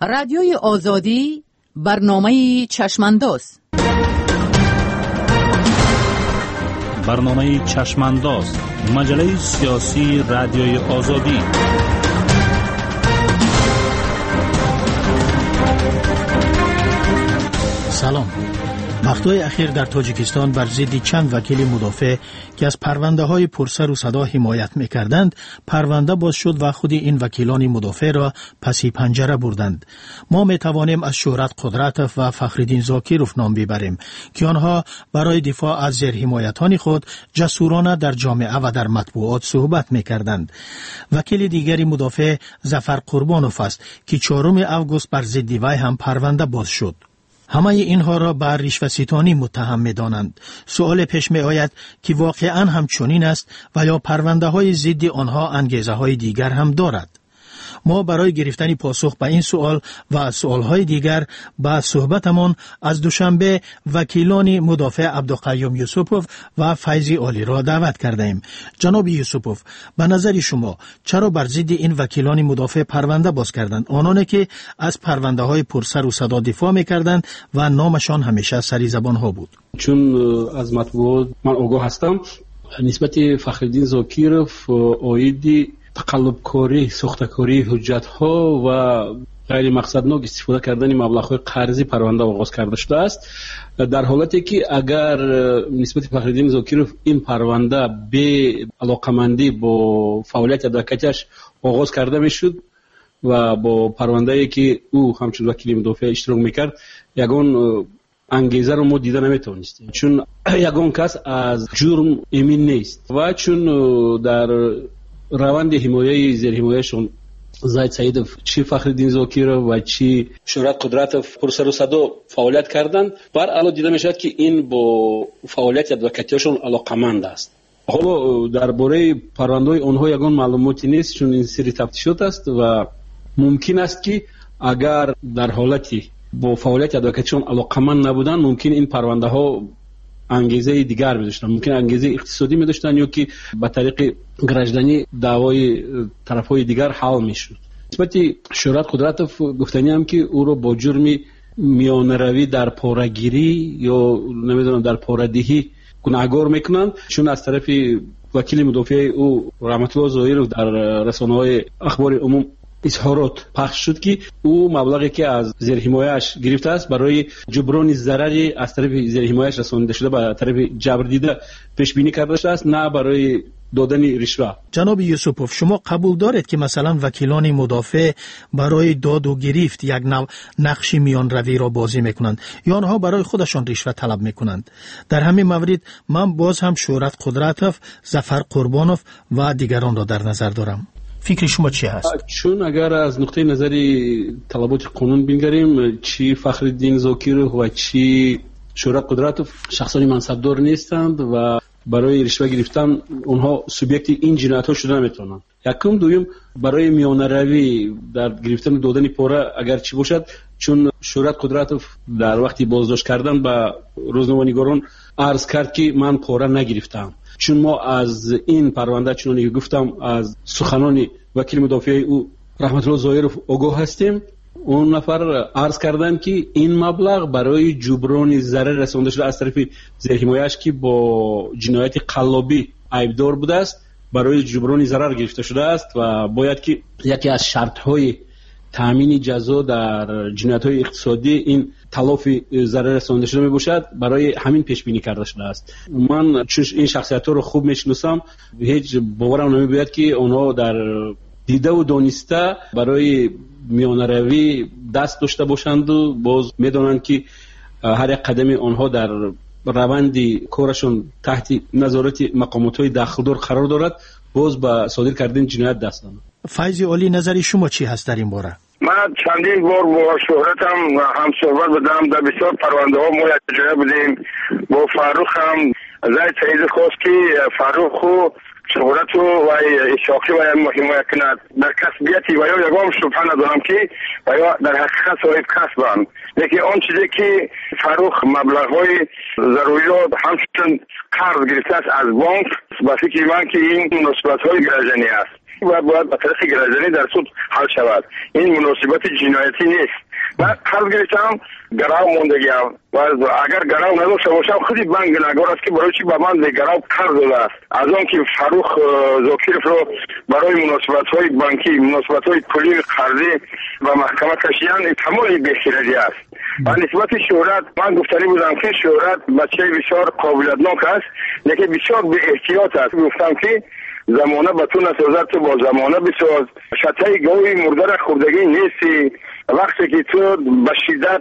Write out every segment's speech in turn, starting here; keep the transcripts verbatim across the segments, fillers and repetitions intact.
رادیوی آزادی برنامه چشمانداز. برنامه چشمانداز، مجله سیاسی رادیوی آزادی. سلام. مقطع اخیر در تاجیکستان بر ضد چند وکیل مدافع که از پرونده های پرسر و صدا حمایت می‌کردند پرونده باز شد و خود این وکیلان مدافع را پسی پنجره بردند. ما می‌توانیم از شهرت قدرتوف و فخرالدین زاکیروف نام ببریم که آنها برای دفاع از زیرحمایتان خود جسورانه در جامعه و در مطبوعات صحبت می‌کردند. وکیل دیگری مدافع ظفر قربانوف است که چهارم آگوست بر ضد وی هم پرونده باز شد. همه اینها را بر رشوه‌ستانی متهم می‌دانند. سوال پیش می‌آید که واقعاً هم چنین است و یا پرونده های ضد آنها انگیزه های دیگر هم دارد؟ ما برای گرفتن پاسخ به این سوال و سوالهای دیگر با صحبتمان از دوشنبه وکیلان مدافع عبدالقیوم یوسپوف و فیضی عالی را دعوت کرده ایم. جناب یوسپوف، به نظر شما چرا بر ضد این وکیلان مدافع پرونده باز کردند، آنانی که از پرونده های پرسر و صدا دفاع می‌کردند و نامشان همیشه سری زبان ها بود؟ چون از مطبوعات من آگاه هستم نسبت فخرالدین زاکیروف اویدی تقلبکاری، سختکاری حجت ها و غیر مقصدناک استفاده کردن مبلغ های قرضی پرونده آغاز کرده شده است، در حالتی که اگر نسبت فخرالدین زاکیروف این پرونده به علاقمندی با فعالیت ادوکاتش آغاز کرده میشد و با پرونده که او همچون وکیل مدافع اشتراک میکرد یگان انگیزه رو ما دیده نمیتونستیم، چون یگان کس از جرم امین نیست و چون در روند حمایه زیر حمایهشون زاید سعیدوف چی فخرالدین زاکیروف و چی شهرت قدرتوف پرسر و صدا فعالیت کردن، بر علاوه دیده میشد که این با فعالیت ادوکاتیشون علاقمند است. حالا درباره پرونده‌های آنها یگان معلوماتی نیست، چون این سری تفتیشات است و ممکن است که اگر در حالتی با فعالیت ادوکاتیشون علاقمند نبودن ممکن این پرونده ها انگیزه دیگر می‌داشتن، ممکن انگیزه اقتصادی می‌داشتن یا که به طریق گرجدنی دعوای طرف‌های دیگر حل می‌شد. نسبت شهرت قدرتوف گفتنی هم که او رو با جرم میانه‌روی در پاره‌گیری یا نمیدونم در پاره‌دهی گناهکار میکنن، چون از طرف وکیل مدافع او رحمت الله ظاهرو در رسانه‌های اخبار عموم اظهارات پخش شد که او مبلغی که از زیر حمایه‌اش گرفته است برای جبران ضرری از طرف زیر حمایه‌اش رسانده شده به طرف جبر دیده پیش بینی کرده است، نه برای دادن رشوه. جناب یوسپوف، شما قبول دارید که مثلا وکیلان مدافع برای داد و گرفت یک نوع نقش میان روی را بازی میکنند یا آنها برای خودشان رشوه طلب میکنند؟ در همین مورد من باز هم شهرت قدرتوف، ظفر قربانوف و دیگران را در نظر دارم. فکر شما چی هست؟ چون اگر از نقطه نظری طلبات قانون بنگریم، چی فخرالدین زاکیروف و چی شهرت قدرتوف شخصانی منصبدار نیستند و برای رشوه گرفتن اونها سوبیکت این جنایت ها شده نمیتونند. یکم دویم برای میانه روی در گرفتن دادن پاره اگر چی باشد، چون شهرت قدرتوف در وقتی بازداشت کردن به روزنامه‌نگاران عرض کرد که من پاره نگرفتم. چون ما از این پرونده چون گفتم از سخنان وکیل مدافع او رحمت الله ظاهرو آگاه هستیم، اون نفر عرض کردن که این مبلغ برای جبران ضرر رسانده شده از طرف زیر حمایه‌اش که با جنایت قلابی عیبدار بوده است برای جبران ضرر گرفته شده است و باید که یکی از شرط‌های تامین جزا در جنایت‌های اقتصادی این تلافی ضرر رسانده شده میباشد، برای همین پیش بینی کرده شده است. من چون این شخصیت‌ها رو خوب میشناسم هیچ باورم نمی‌باید که آنها در دیده و دانسته برای میانه‌روی دست داشته باشند و باز میدانند که هر یک قدم آنها در روند کارشون تحت نظارت مقامات‌های داخلدار قرار دارد، باز به صادر کردن جنایت دست دارند. فیضی عالی، نظری شما چی هست در این باره؟ من چندین بار با شهرتم هم صحبت بدم، در بسیار پرونده ها ما جای بودیم. با فاروق هم زاید سعید خواست که فاروق و شهرت و اشاقی و حمایت کند در کسبیتی و یا یکم شبه ندارم که و یا در حقیقت صاحب کسبم، لیکن آن چیزی که فاروق مبلغ های ضروریات همچنین قرض گرفته است از بانک، با فکر من که این نسبت های گرجنی است. که باید باید به طریق گردانی در سود حل شود. این مناسبت جنایتی نیست. بعد حل گرفتم گراو موندگیم و اگر گراو نداشته باشم خودی بانک نگار است که برای چی به من گراو قرض داده است. از اون که فاروق زاکیرف رو برای مناسبت های بانکی، مناسبت های پولی قرضی و محکمه کشیدن تمامی بخیردی است. و نسبت شهرت من گفتنی بودم که شهرت بچه بسیار قابلیتناک است، لیکن بسیار به احتیاط است. گفتم که زمانه به تو نسازد تو با زمانه بساز، شتای گاوی مرده را خوردگی نیستی. وقتی که تو به شدت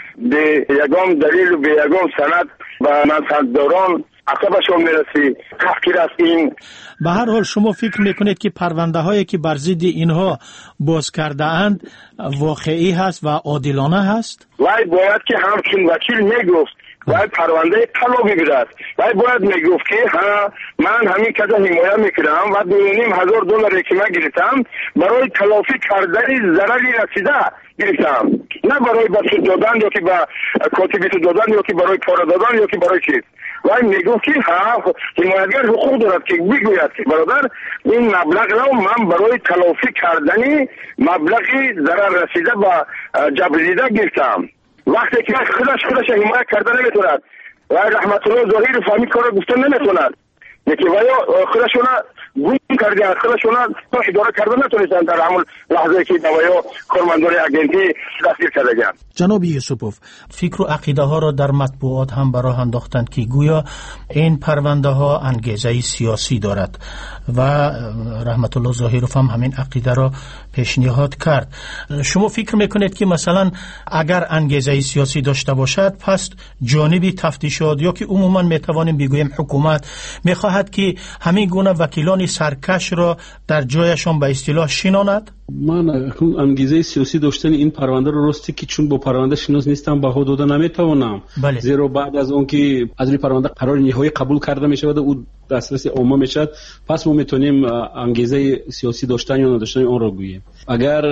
به یگام دلیل و به یگام سند و منصدداران عقبشون میرسی تحقیر است. این به هر حال شما فکر میکنید که پرونده هایی که بر ضد اینها باز کرده اند واقعی هست و عادلانه هست؟ وای باید که همچون وکیل میگفت باید پرونده طلا بگیرد. وای باید میگفت که ها من همین کده حمایت میکنم و دو نیم هزار دلار که من گرفتم برای تلافی کردن ضرری رسیده گرفتم، نه برای بسود دادن یا که به کاتبیت دادن یا که برای کار دادن یا که برای چیز. وای میگفت که ها حمایتگر حقوق دارد که بگوید که برادر این مبلغ رو من برای تلافی کردن مبلغی ضرر رسیده و جبر گرفتم. وقتی که خودش خودش حمایت کرده نمیتوند و رحمت الله ظاهری فهمید کار گفته نمیتوند، یکی ویا خودشون گم کردن، خودشون اداره کرده نتونستن در همون لحظه که نوایا کارمندان اگنتی دستگیر کردن. جناب یوسفوف، فکر و عقیده ها را در مطبوعات هم براه انداختند که گویا این پرونده ها انگیزه سیاسی دارد و رحمت الله ظاهروف هم همین عقیده را پیشنهاد کرد. شما فکر میکنید که مثلا اگر انگیزه سیاسی داشته باشد پس جانبی تفتیشات یا که عموما میتوانیم بگوییم حکومت میخواهد که همین گونه وکیلان سرکش را در جایشان به اصطلاح شناند؟ من انگیزه سیاسی داشتن این پرونده رو راستی که چون با پرونده شناس نیستم بها داده نمیتوانم. بله. زیرا بعد از اون که از این پرونده قرار نهایی قبول کرده میشه و او دسترسی عامه میشه، پس ما میتونیم انگیزه سیاسی داشتن یا نداشتن اون رو گوییم. اگر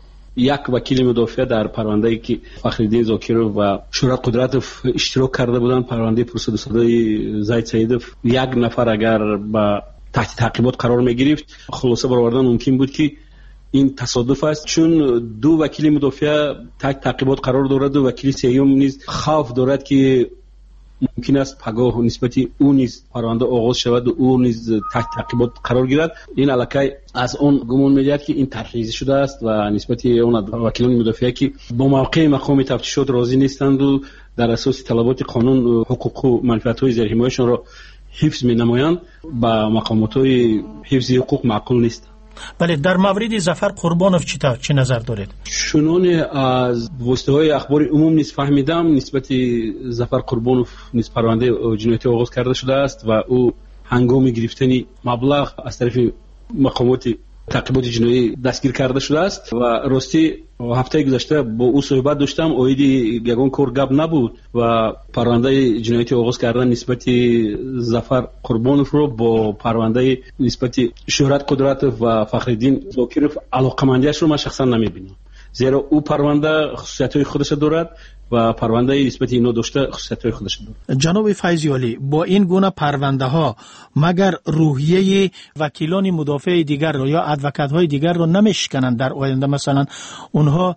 یک وکیل مدافع در پرونده‌ای که فخرالدین زاکیرف و شورای قدرت اشتراک کرده بودند، پرونده پرسد صدای زید سیدف، یک نفر اگر با تحت تعقیبات قرار میگرفت خلاصه برآوردن ممکن بود که این تصادف است، چون دو وکیل مدافع تحت تعقیبات قرار دارد و وکیل سیوم نیز خوف دارد که ممکن است پگاه نسبتی او نیز پرونده آغاز شود و او نیز تحت تعقیبات قرار گیرد. این علاقه از اون گمان می‌دهد که این ترخیصی شده است و نسبتی اون وکیلان مدافع که با موقع مقام تفتیشات راضی نیستند و در اساس طلبات قانون حقوق و منفعت‌های زیرحمایه‌شان را حفظ می‌نمایند با مقامات‌های حفظ حقوق معقول نیست. بله، در مورد ظفر قربانوف چی تا چه نظر دارید؟ چنان از واسطه‌های اخبار عموم نیز فهمیدم نسبت ظفر قربانوف نیز پرونده جنایتی آغاز کرده شده است و او هنگام گرفتن مبلغ از طرف مقامات تعقیبات جنایی دستگیر کرده شده است و راستی هفته گذشته با او صحبت داشتم، اویدی یگان کار گپ نبود و پرونده جنایتی آغاز کردن نسبت ظفر قربانوف رو با پرونده نسبت شهرت قدرت و فخرالدین زاکیرف علاقمندیش رو من شخصا نمیبینم، زیرا او پرونده خصوصیت‌های خودش دارد و پرونده نسبت اینو داشته خصوصیت‌های خودش دارد. جناب فیضی علی، با این گونه پرونده ها مگر روحیه وکیلان مدافع دیگر رو یا ادوکات‌های دیگر رو نمیشکنند در آینده؟ مثلا اونها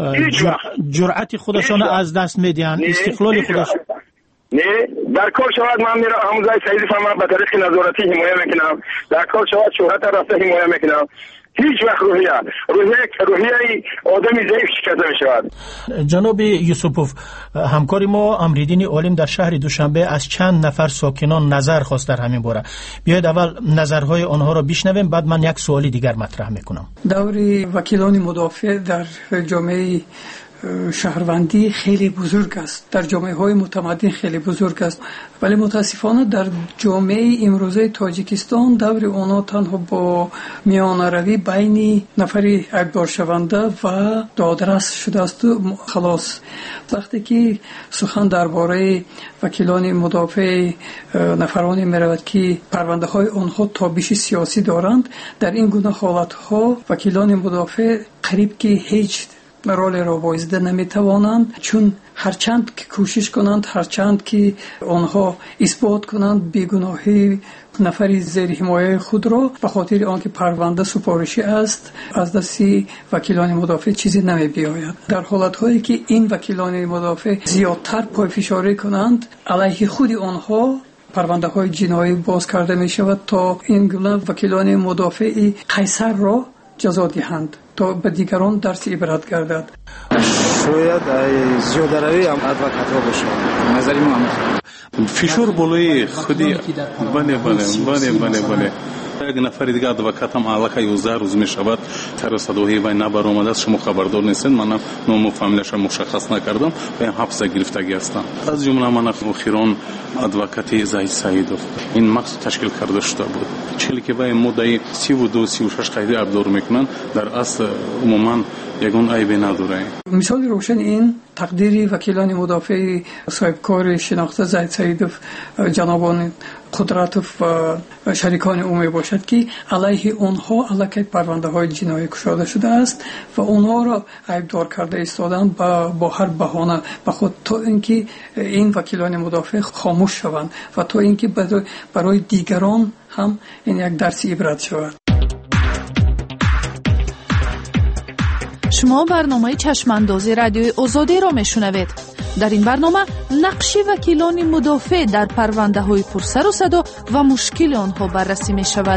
جرأت خودشان از دست میدن، استقلال خودش نه در کار شود. من میرم همون جای سعید فهم به طریق نظارتی حمایت میکنم، در کار شود شهرت راسته حمایت میکنم. هیچ وقت روحیه روحیه روحیه آدمی ضعیف شکسته می شود. جناب یوسفوف، همکار ما امریدین عالم در شهر دوشنبه از چند نفر ساکنان نظر خواست در همین باره. بیاید اول نظرهای آنها را بشنویم، بعد من یک سوالی دیگر مطرح میکنم. دور وکیلان مدافع در جامعه شهروندی خیلی بزرگ است، در جامعه های متمدن خیلی بزرگ است، ولی متاسفانه در جامعه امروزه تاجیکستان دور اونا تنها با میانروی بین نفری اکبار شونده و دادرس شده است و خلاص. وقتی که سخن درباره وکیلان مدافع نفرانی میرود که پرونده های آنها تابش سیاسی دارند، در این گونه حالت ها وکیلان مدافع قریب که هیچ رول را بازده نمیتوانند، چون هرچند که کوشش کنند، هرچند که آنها اثبات کنند بیگناهی نفری زیر حمایه خود را، به خاطر آنکه پرونده سفارشی است از دست وکیلان مدافع چیزی نمی بیاید. در حالت هایی که این وکیلان مدافع زیادتر پایفشاری کنند، علیه خود آنها پرونده های جنایی باز کرده می شود تا این گونه وکیلان مدافع قیصر را جزا دهند تا به دیگران درس عبرت گردد. شاید زیاده روی هم ادوکات ها باشه. نظری ما هم فشار بالای خودی بله بله بله بله بله یک نفر دیگه ادوکات هم علاقه یوزده روز می شود تر صداهی و نبر آمده است، شما خبردار نیستین. من نام و فامیلش مشخص نکردم و حبس گرفتگی هستم. از جمله من اخیران ادوکات زاهد سعیدov این مقصد تشکیل کرده شده بود. چیلی که با مدعی سی و دو سی و شش قیدی ابزار میکنن در اصل عموما یگان عیبی نداره. مثال روشن این تقدیر وکیلان مدافع صاحب کار شناخته زاهد سعیدov جنابان قدرتوف و شریکان او می باشد که علیه اونها علاقه پرونده های جنایی کشاده شده است و اونها را عیبدار کرده ایستادن با, با هر بهانه به خود تا اینکه این وکیلان مدافع خاموش شوند و تا اینکه برای دیگران هم این یک درس عبرت شود. شما برنامه چشماندازی رادیوی آزادی را میشنوید. در این برنامه نقش وکیلان مدافع در پرونده های پرسر و صدا و مشکل آنها بررسی می شود.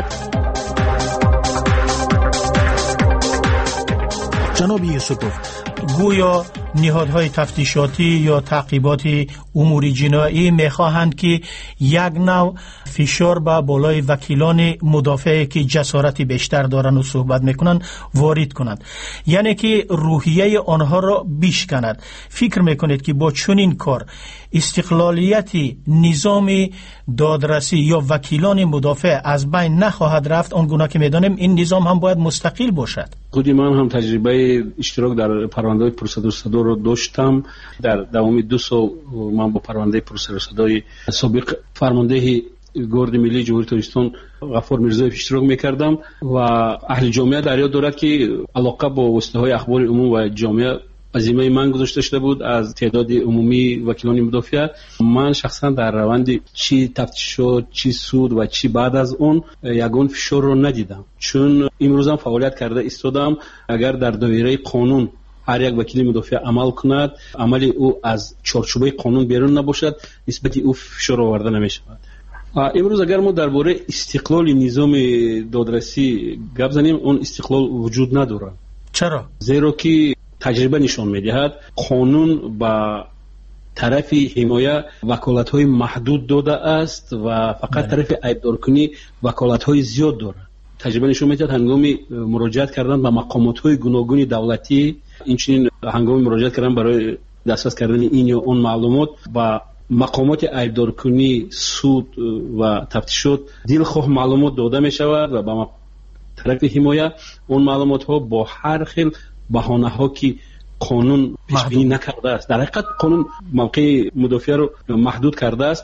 جناب یوسفوف، گویا نهادهای تفتیشاتی یا تعقیباتی امور جنایی میخواهند که یک نوع فشار به بالای وکیلان مدافعی که جسارتی بیشتر دارند و صحبت میکنند وارد کنند، یعنی که روحیه آنها را بیشکند. فکر میکنید که با چنین کار استقلالیت نظام دادرسی یا وکیلان مدافع از بین نخواهد رفت؟ آنگونه که میدانیم این نظام هم باید مستقل باشد. خودی من هم تجربه اشتراک در پرونده پرسر و صدا رو داشتم. در دوام دو سال من با پرونده پرسر و صدای سابق فرمانده گارد ملی جمهوری تاجیکستان غفار میرزایف اشتراک میکردم و اهل جامعه در یاد دارد که علاقه با واسطه های اخبار عموم و جامعه عزیمه من گذاشته شده بود از تعداد عمومی وکیلان مدافع. من شخصا در روند چی تفتیشات، چی سود و چی بعد از اون یگان فشار رو ندیدم، چون امروز هم فعالیت کرده ایستادم. اگر در دایره قانون هر یک وکیل مدافع عمل کند، عمل او از چارچوبه قانون بیرون نباشد، نسبت او فشار آورده نمیشود. امروز اگر ما درباره استقلال نظام دادرسی گپ زنیم، اون استقلال وجود نداره. چرا؟ زیرا که تجربه نشان میدهد قانون با طرف حمایه وکالت‌های محدود داده است و فقط طرف عیبدار کنی وکالت‌های زیاد داره. تجربه نشان میدهد هنگامی مراجعت کردن به مقامات‌های گوناگون دولتی، اینچنین هنگامی مراجعت کردن برای دسترس کردن این یا اون معلومات با مقامات عیبدار کنی، سود و تفتیشات دلخواه معلومات داده می شود و با طرف حمایه اون معلومات ها با هر خیل بهانه ها که قانون پیش بینی نکرده است. در حقیقت قانون موقع مدافع رو محدود کرده است.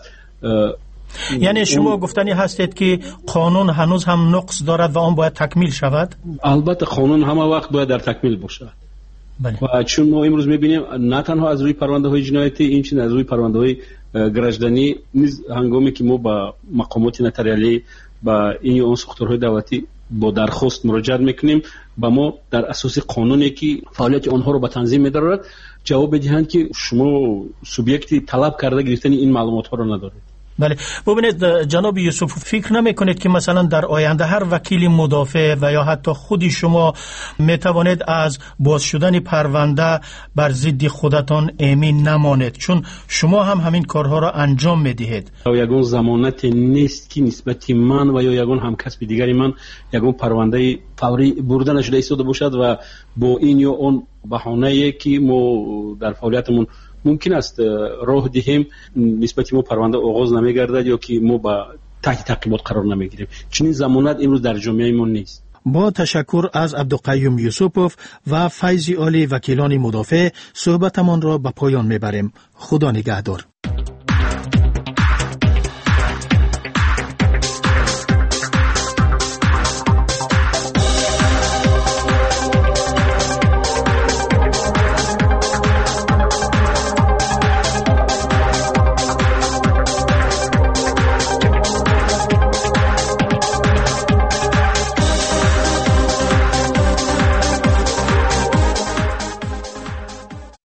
یعنی شما گفتنی هستید که قانون هنوز هم نقص دارد و آن باید تکمیل شود؟ البته قانون همه وقت باید در تکمیل باشد. بله. و چون ما امروز میبینیم نه تنها از روی پرونده های جنایتی، اینچنین از روی پرونده های گرجدنی نیز هنگامی که ما با مقامات نتریالی با این یا اون ساختارهای دولتی با درخواست مراجعه میکنیم، با ما در اساس قانونی که فعالیت آنها رو به تنظیم می‌دارد جواب بدهند که شما سوبیکتی طلب کرده گرفتن این معلومات ها رو ندارید. بله، ببینید جناب یوسف، فکر نمی کنید که مثلا در آینده هر وکیل مدافع و یا حتی خودی شما می توانید از باز شدن پرونده بر ضد خودتان امین نمانید، چون شما هم همین کارها را انجام می دهید؟ یگان ضمانت نیست که نسبت من و یا یگان همکسب دیگری من یگان پرونده فوری برده نشده ایستاده باشد و با این یا اون بهانه‌ای که ما در فعالیتمون ممکن است راه دهیم نسبت ما پرونده آغاز نمیگردد یا که ما با تحت تعقیبات قرار نمیگیریم. چنین ضمانت امروز در جامعه ما نیست. با تشکر از عبدالقیوم یوسفوف و فیضی عالی وکیلان مدافع، صحبتمان را به پایان میبریم. خدا نگهدار.